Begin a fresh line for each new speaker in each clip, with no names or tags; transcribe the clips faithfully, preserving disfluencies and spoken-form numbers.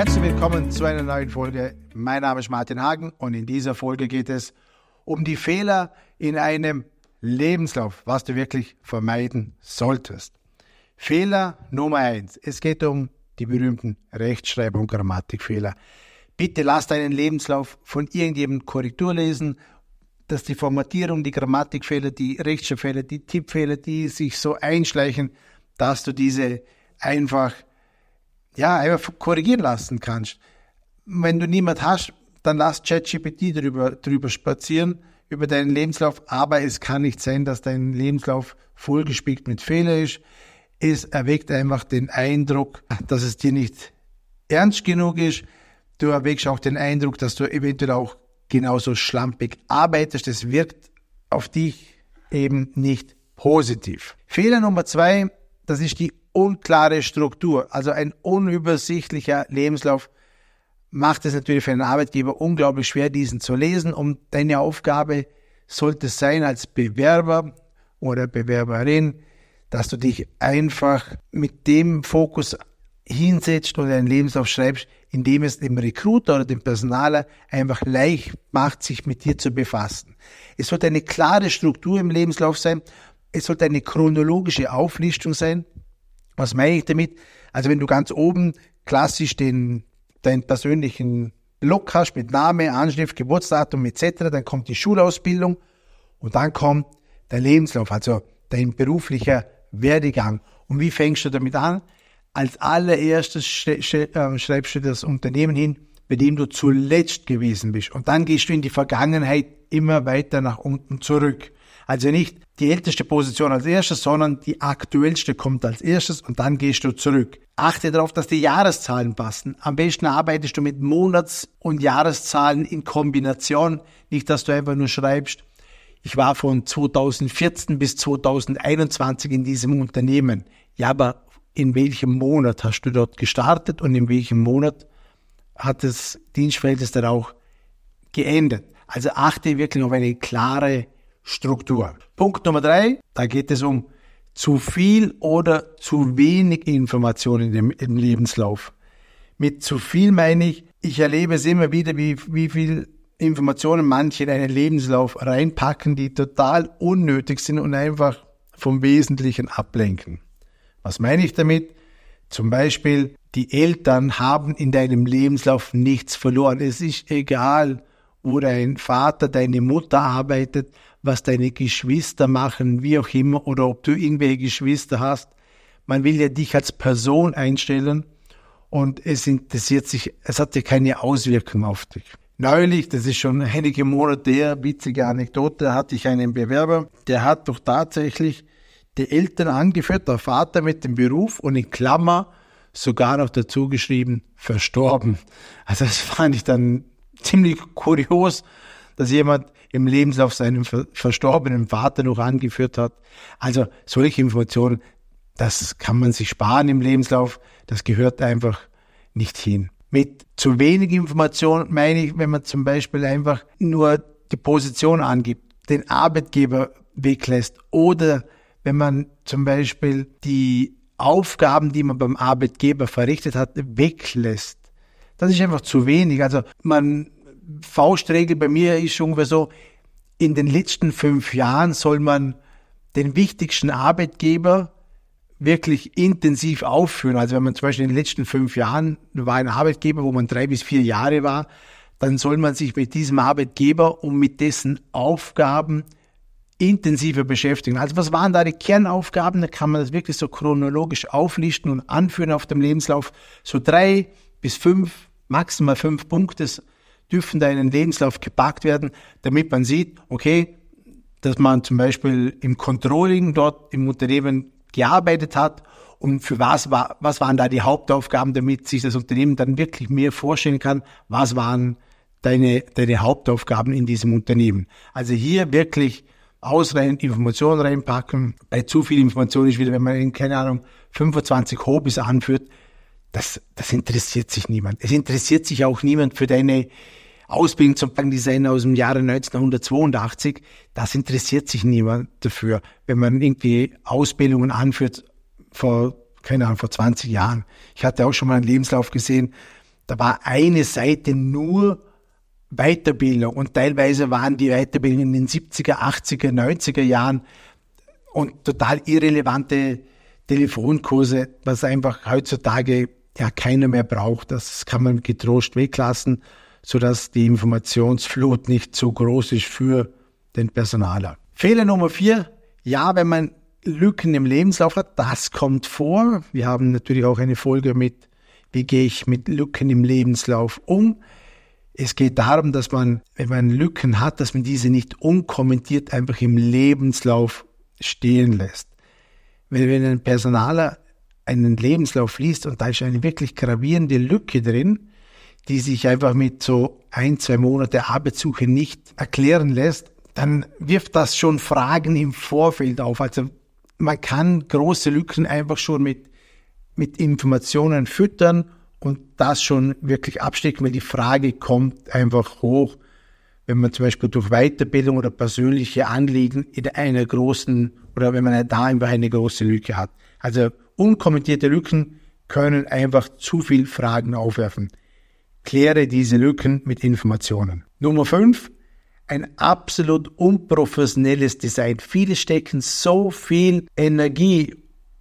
Herzlich willkommen zu einer neuen Folge. Mein Name ist Martin Hagen und in dieser Folge geht es um die Fehler in einem Lebenslauf, was du wirklich vermeiden solltest. Fehler Nummer eins. Es geht um die berühmten Rechtschreib- und Grammatikfehler. Bitte lass deinen Lebenslauf von irgendjemandem Korrektur lesen, dass die Formatierung, die Grammatikfehler, die Rechtschreibfehler, die Tippfehler, die sich so einschleichen, dass du diese einfach ja, einfach korrigieren lassen kannst. Wenn du niemand hast, dann lass ChatGPT drüber, drüber spazieren, über deinen Lebenslauf, aber es kann nicht sein, dass dein Lebenslauf vollgespickt mit Fehlern ist. Es erweckt einfach den Eindruck, dass es dir nicht ernst genug ist. Du erweckst auch den Eindruck, dass du eventuell auch genauso schlampig arbeitest. Das wirkt auf dich eben nicht positiv. Fehler Nummer zwei, das ist die unklare Struktur, also ein unübersichtlicher Lebenslauf macht es natürlich für einen Arbeitgeber unglaublich schwer, diesen zu lesen. Und deine Aufgabe sollte es sein, als Bewerber oder Bewerberin, dass du dich einfach mit dem Fokus hinsetzt und einen Lebenslauf schreibst, indem es dem Recruiter oder dem Personaler einfach leicht macht, sich mit dir zu befassen. Es sollte eine klare Struktur im Lebenslauf sein, es sollte eine chronologische Auflistung sein. Was meine ich damit? Also wenn du ganz oben klassisch den, deinen persönlichen Block hast mit Name, Anschrift, Geburtsdatum et cetera, dann kommt die Schulausbildung und dann kommt der Lebenslauf, also dein beruflicher Werdegang. Und wie fängst du damit an? Als allererstes schreibst du das Unternehmen hin, bei dem du zuletzt gewesen bist. Und dann gehst du in die Vergangenheit immer weiter nach unten zurück. Also nicht die älteste Position als erstes, sondern die aktuellste kommt als erstes und dann gehst du zurück. Achte darauf, dass die Jahreszahlen passen. Am besten arbeitest du mit Monats- und Jahreszahlen in Kombination. Nicht, dass du einfach nur schreibst, ich war von zweitausendvierzehn bis zweitausendeinundzwanzig in diesem Unternehmen. Ja, aber in welchem Monat hast du dort gestartet und in welchem Monat hat das Dienstverhältnis dann auch geendet? Also achte wirklich auf eine klare Struktur. Punkt Nummer drei, da geht es um zu viel oder zu wenig Informationen im, im Lebenslauf. Mit zu viel meine ich, ich erlebe es immer wieder, wie, wie viel Informationen manche in einen Lebenslauf reinpacken, die total unnötig sind und einfach vom Wesentlichen ablenken. Was meine ich damit? Zum Beispiel, die Eltern haben in deinem Lebenslauf nichts verloren. Es ist egal, wo dein Vater, deine Mutter arbeitet, was deine Geschwister machen, wie auch immer, oder ob du irgendwelche Geschwister hast. Man will ja dich als Person einstellen und es interessiert sich, es hat ja keine Auswirkung auf dich. Neulich, das ist schon einige Monate her, witzige Anekdote, hatte ich einen Bewerber, der hat doch tatsächlich die Eltern angeführt, der Vater mit dem Beruf und in Klammer sogar noch dazu geschrieben, verstorben. Also das fand ich dann ziemlich kurios, dass jemand im Lebenslauf seinen verstorbenen Vater noch angeführt hat. Also solche Informationen, das kann man sich sparen im Lebenslauf, das gehört einfach nicht hin. Mit zu wenig Information meine ich, wenn man zum Beispiel einfach nur die Position angibt, den Arbeitgeber weglässt oder wenn man zum Beispiel die Aufgaben, die man beim Arbeitgeber verrichtet hat, weglässt. Das ist einfach zu wenig. Also man Faustregel bei mir ist ungefähr so, in den letzten fünf Jahren soll man den wichtigsten Arbeitgeber wirklich intensiv aufführen. Also wenn man zum Beispiel in den letzten fünf Jahren war ein Arbeitgeber, wo man drei bis vier Jahre war, dann soll man sich mit diesem Arbeitgeber und mit dessen Aufgaben intensiver beschäftigen. Also was waren da die Kernaufgaben? Da kann man das wirklich so chronologisch auflisten und anführen auf dem Lebenslauf. So drei bis fünf, maximal fünf Punkte dürfen da in den Lebenslauf gepackt werden, damit man sieht, okay, dass man zum Beispiel im Controlling dort im Unternehmen gearbeitet hat und für was war, was waren da die Hauptaufgaben, damit sich das Unternehmen dann wirklich mehr vorstellen kann, was waren deine, deine Hauptaufgaben in diesem Unternehmen. Also hier wirklich ausreichend Informationen reinpacken. Bei zu viel Information ist wieder, wenn man in, keine Ahnung, fünfundzwanzig Hobbys anführt, das, das interessiert sich niemand. Es interessiert sich auch niemand für deine Ausbildung zum Designer aus dem Jahre neunzehnhundertzweiundachtzig. Das interessiert sich niemand dafür, wenn man irgendwie Ausbildungen anführt vor, keine Ahnung, vor zwanzig Jahren. Ich hatte auch schon mal einen Lebenslauf gesehen, da war eine Seite nur Weiterbildung und teilweise waren die Weiterbildungen in den siebziger, achtziger, neunziger Jahren und total irrelevante Telefonkurse, was einfach heutzutage ja keiner mehr braucht. Das kann man getrost weglassen, sodass die Informationsflut nicht so groß ist für den Personaler. Fehler Nummer vier, ja, wenn man Lücken im Lebenslauf hat, das kommt vor. Wir haben natürlich auch eine Folge mit, wie gehe ich mit Lücken im Lebenslauf um. Es geht darum, dass man, wenn man Lücken hat, dass man diese nicht unkommentiert einfach im Lebenslauf stehen lässt. Wenn, wenn ein Personaler einen Lebenslauf liest und da ist eine wirklich gravierende Lücke drin, die sich einfach mit so ein, zwei Monate Arbeitssuche nicht erklären lässt, dann wirft das schon Fragen im Vorfeld auf. Also man kann große Lücken einfach schon mit, mit Informationen füttern und das schon wirklich abstecken, weil die Frage kommt einfach hoch, wenn man zum Beispiel durch Weiterbildung oder persönliche Anliegen in einer großen, oder wenn man da einfach eine große Lücke hat. Also unkommentierte Lücken können einfach zu viel Fragen aufwerfen. Kläre diese Lücken mit Informationen. Nummer fünf, ein absolut unprofessionelles Design. Viele stecken so viel Energie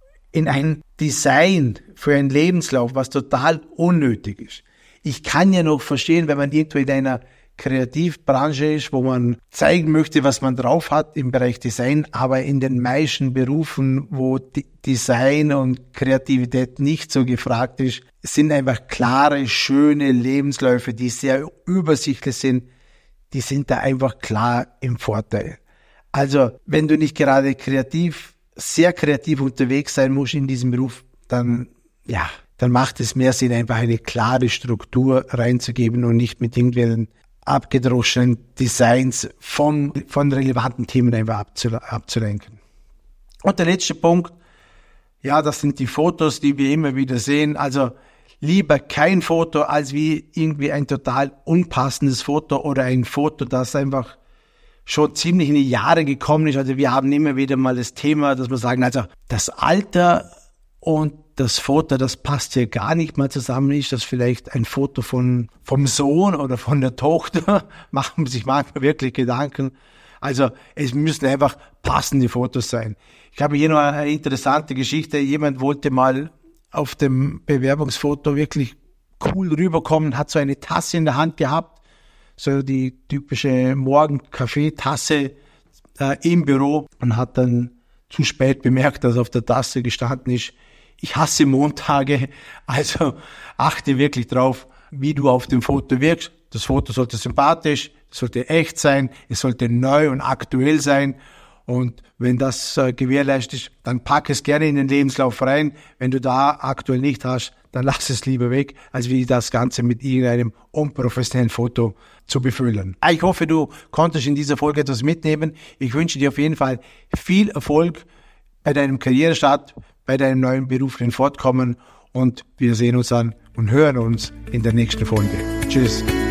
in ein Design für einen Lebenslauf, was total unnötig ist. Ich kann ja noch verstehen, wenn man irgendwo in einer Kreativbranche ist, wo man zeigen möchte, was man drauf hat im Bereich Design, aber in den meisten Berufen, wo Design und Kreativität nicht so gefragt ist, sind einfach klare, schöne Lebensläufe, die sehr übersichtlich sind, die sind da einfach klar im Vorteil. Also, wenn du nicht gerade kreativ, sehr kreativ unterwegs sein musst in diesem Beruf, dann, ja, dann macht es mehr Sinn, einfach eine klare Struktur reinzugeben und nicht mit irgendwelchen abgedroschenen Designs von, von relevanten Themen einfach abzulenken. Und der letzte Punkt, ja, das sind die Fotos, die wir immer wieder sehen. Also lieber kein Foto, als wie irgendwie ein total unpassendes Foto oder ein Foto, das einfach schon ziemlich in die Jahre gekommen ist. Also wir haben immer wieder mal das Thema, dass wir sagen, also das Alter und das Foto, das passt hier gar nicht mal zusammen. Ist das vielleicht ein Foto von vom Sohn oder von der Tochter? Machen sich manchmal wirklich Gedanken. Also es müssen einfach passende Fotos sein. Ich habe hier noch eine interessante Geschichte. Jemand wollte mal auf dem Bewerbungsfoto wirklich cool rüberkommen, hat so eine Tasse in der Hand gehabt, so die typische Morgen-Kaffeetasse äh, im Büro und hat dann zu spät bemerkt, dass auf der Tasse gestanden ist, ich hasse Montage, also achte wirklich drauf, wie du auf dem Foto wirkst. Das Foto sollte sympathisch, es sollte echt sein, es sollte neu und aktuell sein. Und wenn das äh, gewährleistet ist, dann pack es gerne in den Lebenslauf rein. Wenn du da aktuell nicht hast, dann lass es lieber weg, als wie das Ganze mit irgendeinem unprofessionellen Foto zu befüllen. Ich hoffe, du konntest in dieser Folge etwas mitnehmen. Ich wünsche dir auf jeden Fall viel Erfolg bei deinem Karrierestart, bei deinem neuen beruflichen Fortkommen und wir sehen uns an und hören uns in der nächsten Folge. Tschüss.